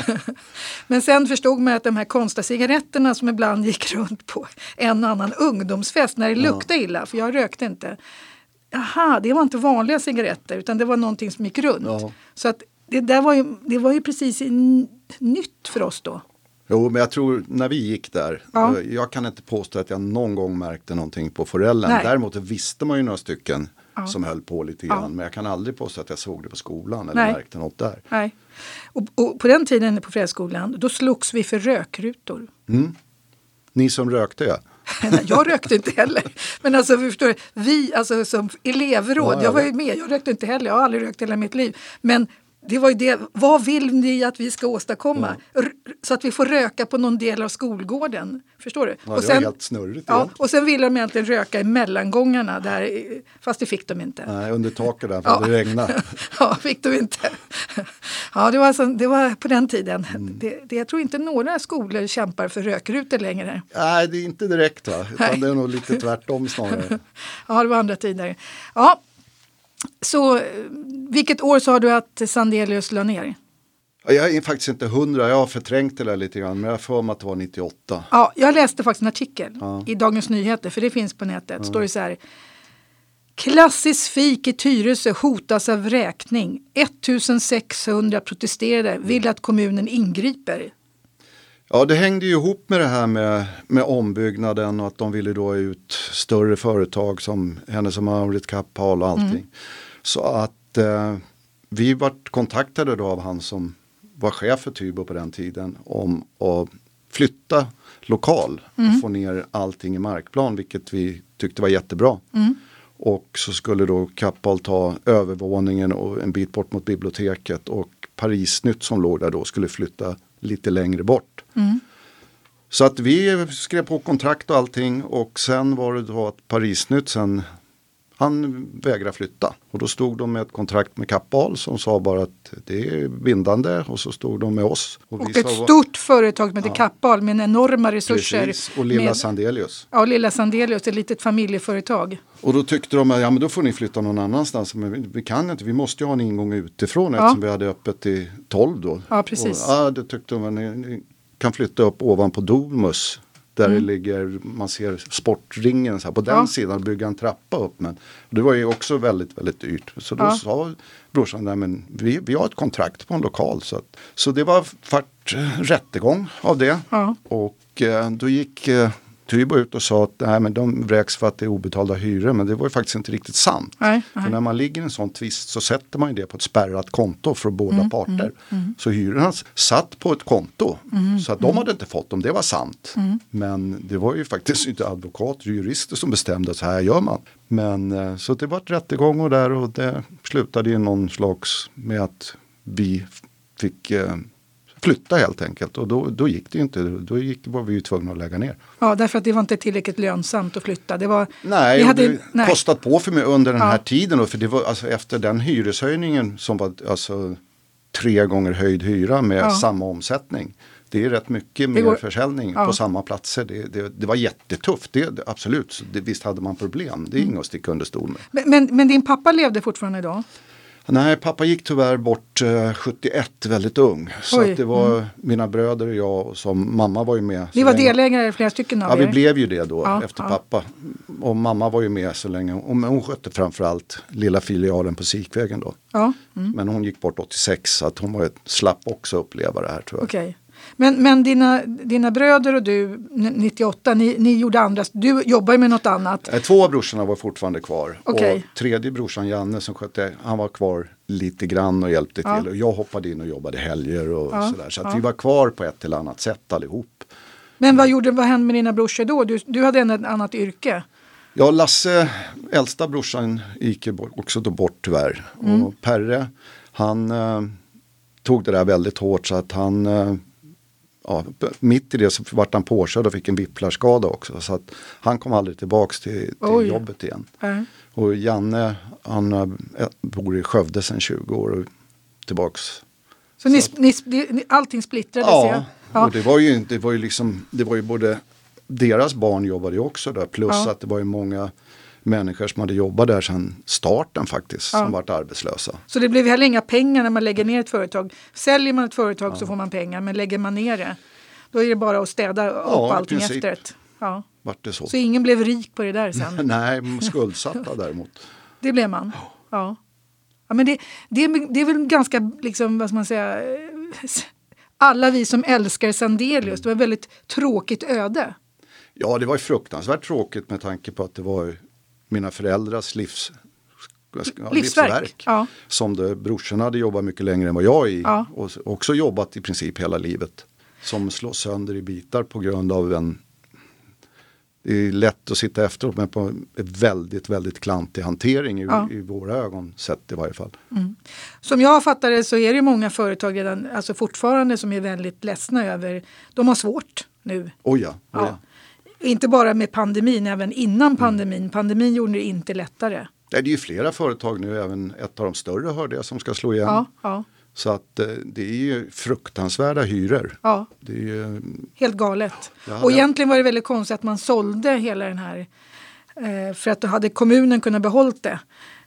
Men sen förstod man att de här konstiga cigaretterna som ibland gick runt på en annan ungdomsfest när det ja. luktade illa, för jag rökte inte. Jaha, det var inte vanliga cigaretter utan det var någonting som gick runt. Ja. Så att det där var ju, det var ju precis n- nytt för oss då. Jo, men jag tror när vi gick där, ja. jag kan inte påstå att jag någon gång märkte någonting på föräldrarna. Däremot visste man ju några stycken ja. som höll på lite grann. Ja. Men jag kan aldrig påstå att jag såg det på skolan eller Nej. märkte något där. Nej. Och, och på den tiden på Fredsskolan, då slogs vi för rökrutor. Mm. Ni som rökte, ja. Nej, jag rökte inte heller. Men alltså, vi förstår, vi alltså som elevråd, ja, jag var ju med, jag rökte inte heller, jag har aldrig rökt hela mitt liv. Men det var ju det, vad vill ni att vi ska åstadkomma? Ja. R- så att vi får röka på någon del av skolgården. Förstår du? Ja, och det sen, var helt snurrigt. Ja, och sen ville de egentligen röka i mellangångarna, där, fast det fick de inte. Nej, under taket där, för ja. det regnade. Ja, fick de inte. Ja, det var, alltså, det var på den tiden. Mm. Det, det, jag tror inte några skolor kämpar för rökrutor längre. Nej, det är inte direkt va? Utan det är nog lite tvärtom snarare. Ja, det var andra tider. Ja. Så vilket år sa du att Sandelius la ner? Jag är faktiskt inte hundra, jag har förträngt det där lite grann, men jag får mig att det var nittioåtta. Ja, jag läste faktiskt en artikel ja. i Dagens Nyheter, för det finns på nätet. Ja. Står det så här: klassisk fik i Tyresö hotas av vräkning. ettusensexhundra protesterade, vill att kommunen ingriper. Ja, det hängde ju ihop med det här med, med ombyggnaden och att de ville då ut större företag som Hennes och Mauritz, Kappahl och allting. Mm. Så att eh, vi var kontaktade då av han som var chef för Tybo på den tiden om att flytta lokal mm. och få ner allting i markplan, vilket vi tyckte var jättebra. Mm. Och så skulle då Kappahl ta övervåningen och en bit bort mot biblioteket, och Parisnytt som låg där då skulle flytta lite längre bort. Mm. Så att vi skrev på kontrakt och allting, och sen var det då att Parisnytt sen, han vägrade flytta. Och då stod de med ett kontrakt med Kappahl som sa bara att det är bindande, och så stod de med oss. Och, och ett sa, stort företag med ja. Kappahl med enorma resurser. Precis, och Lilla med, Sandelius. Ja, Lilla Sandelius, ett litet familjeföretag. Och då tyckte de att ja, men då får ni flytta någon annanstans. Men vi, vi kan inte, vi måste ju ha en ingång utifrån ja. eftersom vi hade öppet till tolv då. Ja, precis. Och, ja, det tyckte de att ni, ni kan flytta upp ovanpå Domus Där mm. det ligger, man ser sportringen så här, på den ja. sidan bygga en trappa upp. Men det var ju också väldigt, väldigt dyrt. Så då ja. sa brorsan, nej men vi, vi har ett kontrakt på en lokal. Så, att, så det var fart rättegång av det. Ja. Och eh, då gick eh, Tybo ut och sa att nej, men de vräks för att det är obetalda hyror. Men det var ju faktiskt inte riktigt sant. Nej, för nej. när man ligger i en sån tvist så sätter man ju det på ett spärrat konto för båda mm, parter. Mm, mm. Så hyrorna satt på ett konto. Mm, så att de hade inte fått dem, det var sant. Mm. Men det var ju faktiskt inte advokater och jurister som bestämde att så här gör man. Men så det var ett rättegång och där och det slutade i någon slags med att vi fick eh, flytta helt enkelt. Och då, då gick det ju inte, då gick, var vi ju tvungna att lägga ner. Ja, därför att det var inte tillräckligt lönsamt att flytta. Det var, nej, vi hade, det nej. kostat på för mig under den ja. här tiden. Då, för det var alltså efter den hyreshöjningen som var alltså tre gånger höjd hyra med ja. samma omsättning. Det är rätt mycket mer går, försäljning ja. på samma platser. Det, det, det var jättetufft, det, det, absolut. Det, visst hade man problem, det är mm. inget att sticka under stol med. Men, men, men din pappa levde fortfarande idag? Nej, pappa gick tyvärr bort eh, sjuttioett, väldigt ung. Så att det var mm. mina bröder och jag och som mamma var ju med. Ni var delägare flera stycken av Ja, er? vi blev ju det då ja, efter ja. pappa. Och mamma var ju med så länge. Och hon skötte framförallt lilla filialen på Sikvägen då. Ja. Mm. Men hon gick bort åttiosex så att hon var ett, slapp också uppleva det här tror jag. Okej. Okay. Men, men dina, dina bröder och du nittioåtta, ni, ni gjorde andra, du jobbar ju med något annat. Två av brorsorna var fortfarande kvar. Okay. Och tredje brorsan Janne som skötte, han var kvar lite grann och hjälpte ja. till. Och jag hoppade in och jobbade helger och ja. sådär. Så att ja. vi var kvar på ett eller annat sätt allihop. Men vad, gjorde, vad hände med dina brorsor då? Du, du hade ett annat yrke. Ja, Lasse, äldsta brorsan, gick också då bort tyvärr. Mm. Och Perre, han eh, tog det där väldigt hårt så att han... Eh, Ja, mitt i det så vart han påkörd och fick en vipplarskada också. Så att han kom aldrig tillbaks till, till jobbet igen. Mm. Och Janne, han äh, bor i Skövde sedan tjugo år och tillbaks. Så, så ni, ni, allting splittrades? Ja, ja. Och det var ju, det var ju liksom, det var ju både, deras barn jobbade ju också där. Plus ja. att det var ju många människor som hade jobbat där sedan starten faktiskt, ja. som varit arbetslösa. Så det blev heller inga pengar när man lägger ner ett företag. Säljer man ett företag ja. så får man pengar, men lägger man ner det, då är det bara att städa upp ja, allting efteråt. Ja. Vart det så. Så ingen blev rik på det där sen? Nej, skuldsatta däremot. Det blev man? Ja. Ja men det, det, det är väl ganska, liksom, vad ska man säga, alla vi som älskar Sandelius, det var ett väldigt tråkigt öde. Ja, det var ju fruktansvärt tråkigt med tanke på att det var mina föräldrars livs, livsverk, livsverk ja. som det, brorsorna hade jobbat mycket längre än vad jag i ja. och också jobbat i princip hela livet som slås sönder i bitar på grund av en, det är lätt att sitta efteråt men på en väldigt, väldigt klantig hantering i, ja. i våra ögon sett i varje fall. Mm. Som jag fattar det så är det många företag redan, alltså fortfarande som är väldigt ledsna över, de har svårt nu. Oh ja, oh ja. ja. Inte bara med pandemin, även innan pandemin. Mm. Pandemin gjorde det inte lättare. Det är ju flera företag nu, även ett av de större hörde jag som ska slå igen. Ja, ja. Så att det är ju fruktansvärda hyror. Ja, det är ju... helt galet. Och egentligen var det väldigt konstigt att man sålde hela den här. För att då hade kommunen kunnat behållt det.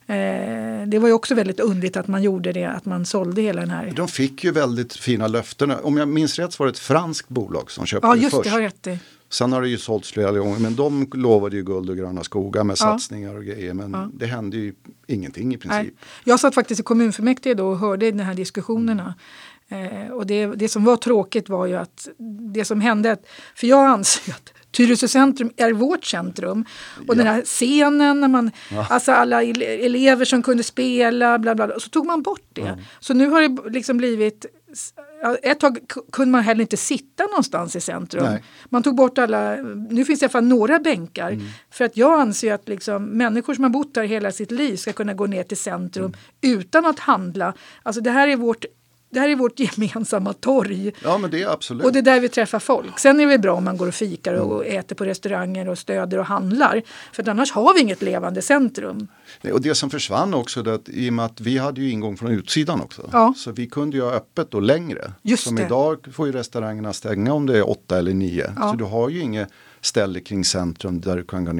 Det var ju också väldigt undligt att man gjorde det, att man sålde hela den här. De fick ju väldigt fina löften. Om jag minns rätt så var det ett franskt bolag som köpte ja, det just först. Det, har rätt i. Sen har det ju sålts flera gånger, men de lovade ju guld och gröna skogar med ja. satsningar och grejer. Men ja. det hände ju ingenting i princip. Nej. Jag satt faktiskt i kommunfullmäktige då och hörde de här diskussionerna. Eh, och det, det som var tråkigt var ju att det som hände, att, för jag anser att Tyresö centrum är vårt centrum. Och ja. den här scenen, när man, ja. alltså alla elever som kunde spela, bla bla bla, så tog man bort det. Mm. Så nu har det liksom blivit, ett tag kunde man heller inte sitta någonstans i centrum. Nej. Man tog bort alla, nu finns det i alla fall några bänkar. Mm. För att jag anser att liksom, människor som har bott där hela sitt liv ska kunna gå ner till centrum mm. utan att handla. Alltså det här är vårt Det här är vårt gemensamma torg. Ja, men det är absolut. Och det är där vi träffar folk. Sen är det bra om man går och fikar och mm. äter på restauranger och stöder och handlar. För att annars har vi inget levande centrum. Nej, och det som försvann också, det att, i och med att vi hade ju ingång från utsidan också. Ja. Så vi kunde ju ha öppet och längre. Just som det. Idag får ju restaurangerna stänga om det är åtta eller nio. Ja. Så du har ju inget ställe kring centrum där du kan gå ner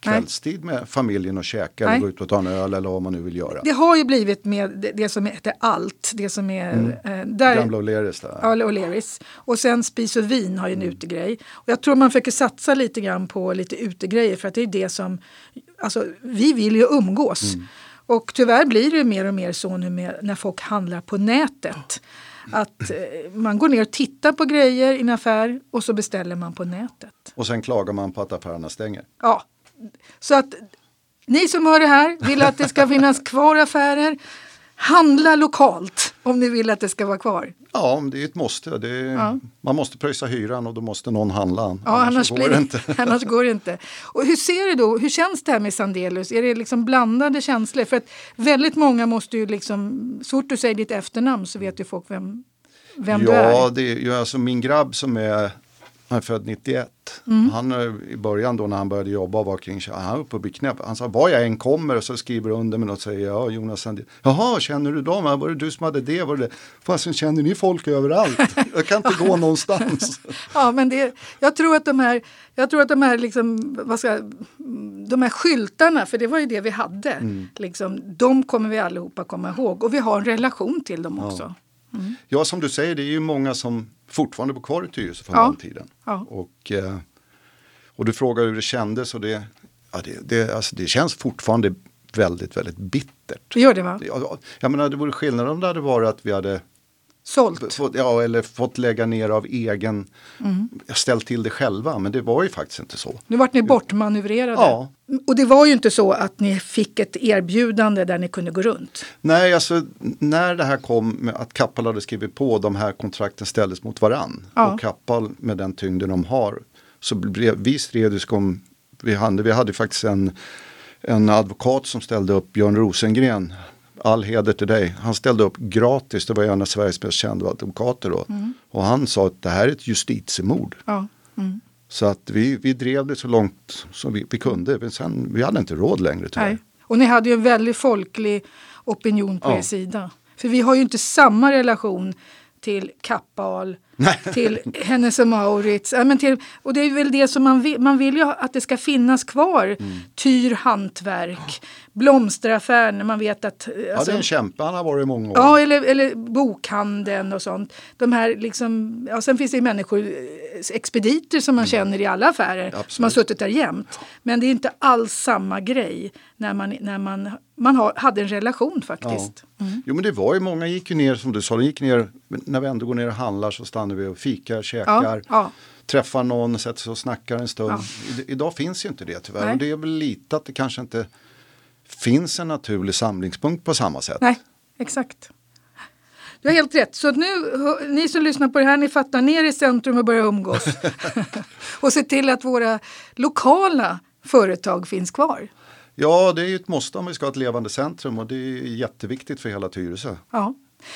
kvällstid med familjen och käka Nej. eller gå ut och ta en öl eller vad man nu vill göra. Det har ju blivit med det, det som heter allt. Det som är... Mm. Eh, där, Gamla O'Learys där. Ja, O'Learys. Och sen spis och vin har ju en mm. utegrej. Och jag tror man försöker satsa lite grann på lite utegrejer för att det är det som... Alltså, vi vill ju umgås. Mm. Och tyvärr blir det mer och mer så nu med, när folk handlar på nätet. Att eh, man går ner och tittar på grejer i en affär och så beställer man på nätet. Och sen klagar man på att affärerna stänger. Ja, så att ni som hör det här vill att det ska finnas kvar affärer. Handla lokalt om ni vill att det ska vara kvar. Ja, det är ett måste. Det är, ja. Man måste pröjsa hyran och då måste någon handla. Ja, annars, annars, går, det inte. annars går det inte. Och hur ser det då? Hur känns det här med Sandelius? Är det liksom blandade känslor? För att väldigt många måste ju liksom, så fort du säger ditt efternamn så vet ju folk vem, vem ja, du är. Ja, det är ju alltså min grabb som är... Han är född nittioett. Mm. Han i början då när han började jobba var kring han uppe på knäpp. Han sa, var jag än kommer och så skriver under mig och säger, ja Jonas Sandelius. Jaha, känner du dem? Var det du som hade det? Var det? Fast känner ni folk överallt? Jag kan inte gå någonstans. Ja, men det, jag tror att de här, jag tror att de här liksom, vad ska, de här skyltarna, för det var ju det vi hade. Mm. Liksom, de kommer vi allihopa komma ihåg. Och vi har en relation till dem också. Ja. Mm. Ja, som du säger, det är ju många som fortfarande bor kvar i Tyresö från ja. den tiden. Ja. Och, och du frågar hur det kändes och det, ja, det, det, alltså det känns fortfarande väldigt, väldigt bittert. Det gör det va? Jag, jag menar, det vore skillnad om det hade varit att vi hade sålt. Fått, ja, eller fått lägga ner av egen, mm. ställt till det själva, men det var ju faktiskt inte så. Nu vart ni bortmanövrerade. Ja. Och det var ju inte så att ni fick ett erbjudande där ni kunde gå runt. Nej, alltså när det här kom med att Kappahl hade skrivit på, de här kontrakten ställdes mot varann. Ja. Och Kappahl med den tyngden de har, så blev vi stred om, vi hade, vi hade faktiskt en, en advokat som ställde upp, Björn Rosengren, all heder till dig. Han ställde upp gratis, det var en av Sveriges mest kända advokater då. Mm. Och han sa att det här är ett justitiemord. Ja. Mm. Så att vi, vi drev det så långt som vi, vi kunde. Men sen, vi hade inte råd längre tyvärr. Nej. Och ni hade ju en väldigt folklig opinion på ja. er sida. För vi har ju inte samma relation till Kappahl, till Hennes och Mauritz. Ja, men till, och det är väl det som man vill, man vill ju att det ska finnas kvar. Mm. Tyr, hantverk, blomsteraffären, man vet att... Alltså, ja, det är en kämpe, han har varit i många år. Ja, eller, eller bokhandeln och sånt. De här liksom, ja, sen finns det ju människor, expediter som man mm. känner i alla affärer, absolut. Som har suttit där jämt. Men det är inte alls samma grej när man, när man, man har, hade en relation faktiskt. Ja. Mm. Jo, men det var ju många gick ju ner, som du sa, de gick ner, när vi ändå går ner och handlar så stannar vi och fikar, käkar, ja, ja. träffar någon, sätter sig och snackar en stund. Ja. I, idag finns ju inte det tyvärr. Nej. Och det är väl lite att det kanske inte finns en naturlig samlingspunkt på samma sätt. Nej, exakt. Du har helt rätt. Så nu, ni som lyssnar på det här, ni fattar ner i centrum och börjar umgås. Och se till att våra lokala företag finns kvar. Ja, det är ju ett måste om vi ska ha ett levande centrum och det är jätteviktigt för hela Tyresö. Ja.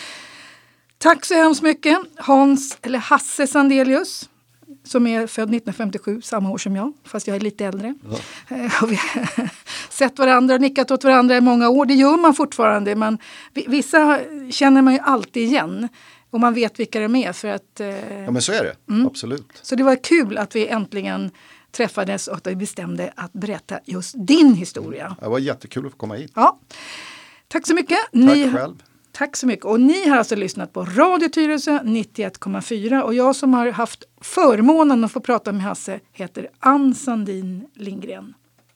Tack så hemskt mycket, Hans, eller Hasse Sandelius, som är född nittonhundrafemtiosju, samma år som jag, fast jag är lite äldre. Ja. Och vi har sett varandra och nickat åt varandra i många år. Det gör man fortfarande. Man, vissa känner man ju alltid igen och man vet vilka de är. För att, ja, men så är det. Mm. Absolut. Så det var kul att vi äntligen träffades och att vi bestämde att berätta just din historia. Det var jättekul att få komma hit. Ja. Tack så mycket. Tack Ni, själv. Tack så mycket. Och ni har alltså lyssnat på Radio Tyresö nittioett komma fyra. Och jag som har haft förmånen att få prata med Hasse heter Ann Sandin Lindgren.